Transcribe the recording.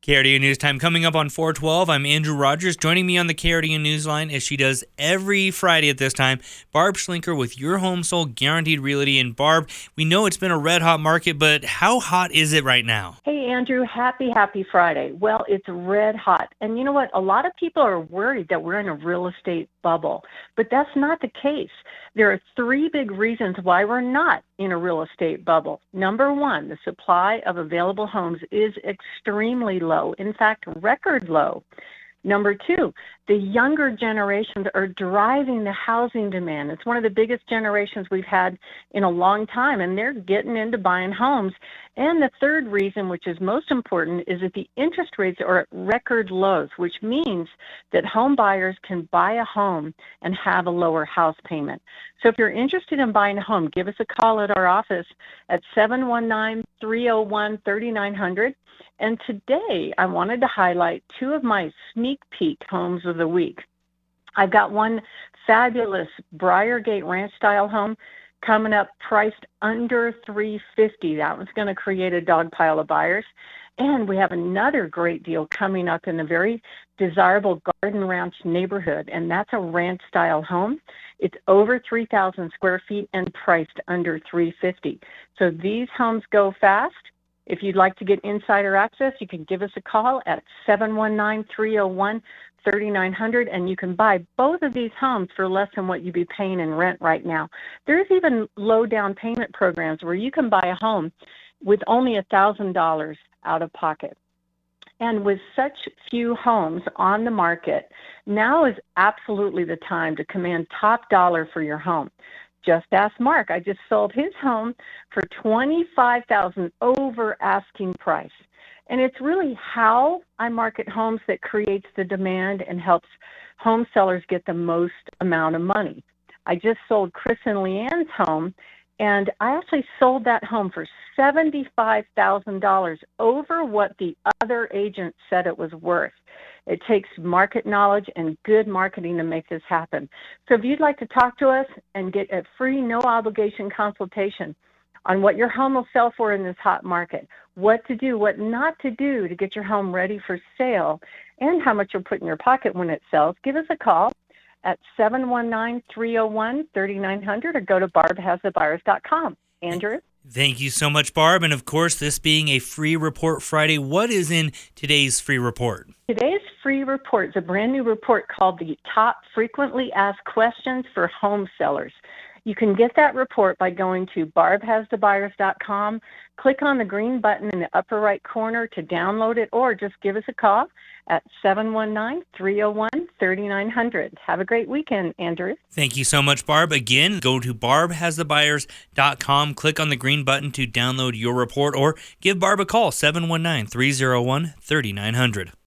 KRDO News Time coming up on 412. I'm Andrew Rogers. Joining me on the KRDO Newsline, as she does every Friday at this time, Barb Schlinker with Your Home Sold Guaranteed Realty. And Barb, we know it's been a red-hot market, but how hot is it right now? Hey, Andrew. Happy Friday. Well, it's red hot. And you know what? A lot of people are worried that we're in a real estate bubble, but that's not the case. There are three big reasons why we're not in a real estate bubble. Number one, the supply of available homes is extremely low, in fact, record low. Number two, the younger generations are driving the housing demand. It's one of the biggest generations we've had in a long time, and they're getting into buying homes. And the third reason, which is most important, is that the interest rates are at record lows, which means that home buyers can buy a home and have a lower house payment. So if you're interested in buying a home, give us a call at our office at 719-301-3900. And today I wanted to highlight two of my sneak peek homes of the week. I've got one fabulous Briargate Ranch style home coming up priced under $350. That one's going to create a dog pile of buyers. And we have another great deal coming up in a very desirable Garden Ranch neighborhood, and that's a ranch-style home. It's over 3,000 square feet and priced under $350. So these homes go fast. If you'd like to get insider access, you can give us a call at 719-301-3900, and you can buy both of these homes for less than what you'd be paying in rent right now. There's even low down payment programs where you can buy a home with only $1,000 out of pocket. And with such few homes on the market, now is absolutely the time to command top dollar for your home. Just ask Mark. I just sold his home for $25,000 over asking price. And it's really how I market homes that creates the demand and helps home sellers get the most amount of money. I just sold Chris and Leanne's home, and I actually sold that home for $75,000 over what the other agent said it was worth. It takes market knowledge and good marketing to make this happen. So if you'd like to talk to us and get a free, no-obligation consultation on what your home will sell for in this hot market, what to do, what not to do to get your home ready for sale, and how much you'll put in your pocket when it sells, give us a call at 719-301-3900 or go to barbhasthebuyers.com. Andrew? Thank you so much, Barb. And of course, this being a free report Friday, what is in today's free report? Today's free report is a brand new report called the Top Frequently Asked Questions for Home Sellers. You can get that report by going to barbhasthebuyers.com, click on the green button in the upper right corner to download it, or just give us a call at 719-301-3900. Have a great weekend, Andrew. Thank you so much, Barb. Again, go to barbhasthebuyers.com, click on the green button to download your report, or give Barb a call, 719-301-3900.